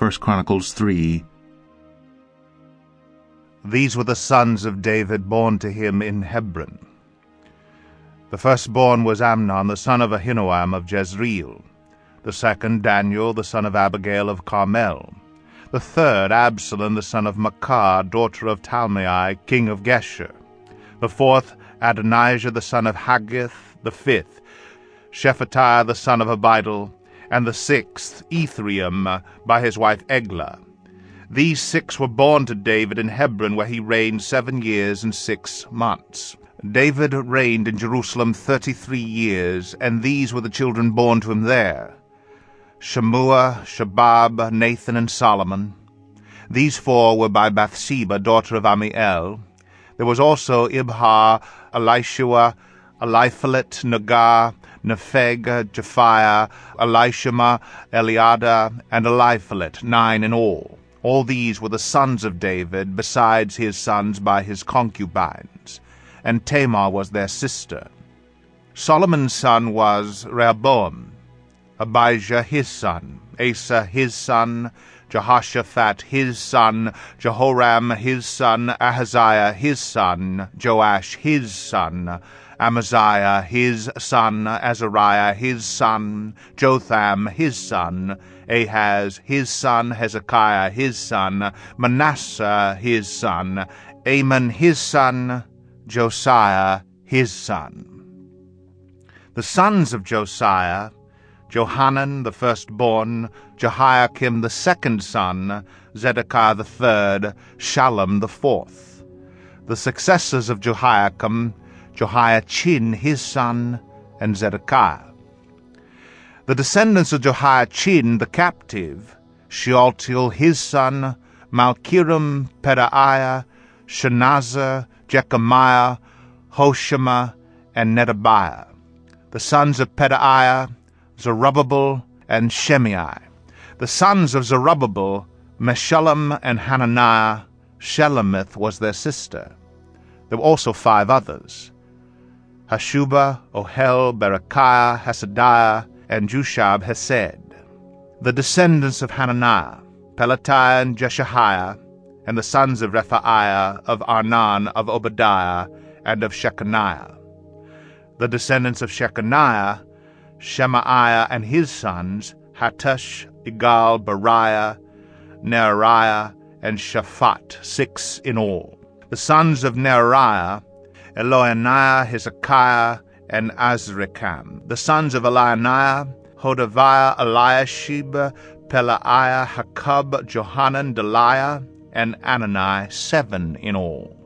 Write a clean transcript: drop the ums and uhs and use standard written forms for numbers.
1 Chronicles 3. These were the sons of David born to him in Hebron. The firstborn was Amnon, the son of Ahinoam of Jezreel. The second, Daniel, the son of Abigail of Carmel. The third, Absalom, the son of Maacah, daughter of Talmai, king of Geshur. The fourth, Adonijah, the son of Haggith. The fifth, Shephatiah, the son of Abidal. And the sixth, Ithream, by his wife Eglah. These 6 were born to David in Hebron, where he reigned 7 years and 6 months. David reigned in Jerusalem 33 years, and these were the children born to him there: Shemua, Shabab, Nathan, and Solomon. These 4 were by Bathsheba, daughter of Amiel. There was also Ibhar, Elishua, Eliphalet, Nagah, Nepheg, Japhiah, Elishama, Eliada, and Eliphalet, 9 in all. All these were the sons of David, besides his sons by his concubines, and Tamar was their sister. Solomon's son was Rehoboam, Abijah his son, Asa his son, Jehoshaphat his son, Jehoram his son, Ahaziah his son, Joash his son, Amaziah his son, Azariah his son, Jotham his son, Ahaz his son, Hezekiah his son, Manasseh his son, Amon his son, Josiah his son. The sons of Josiah: Johanan the firstborn, Jehoiakim the second son, Zedekiah the third, Shallum the fourth. The successors of Jehoiakim: Jehoiachin his son, and Zedekiah. The descendants of Jehoiachin the captive: Shealtiel his son, Malchiram, Pedaiah, Shenazar, Jechemiah, Hoshama, and Nedabiah. The sons of Pedaiah: Zerubbabel and Shimei. The sons of Zerubbabel: Meshullam and Hananiah. Shelemith was their sister. There were also 5 others: Hashubah, Ohel, Berechiah, Hasadiah, and Jushab Hesed. The descendants of Hananiah: Pelatiah and Jeshahiah. And the sons of Rephaiah, of Arnan, of Obadiah, and of Shechaniah. The descendants of Shechaniah: Shemaiah and his sons, Hattush, Igal, Bariah, Neariah, and Shaphat, 6 in all. The sons of Neariah: Elioenai, Hezekiah, and Azrikam. The sons of Elioenai: Hodaviah, Eliashib, Pelaiah, Hakub, Johanan, Deliah, and Anani, 7 in all.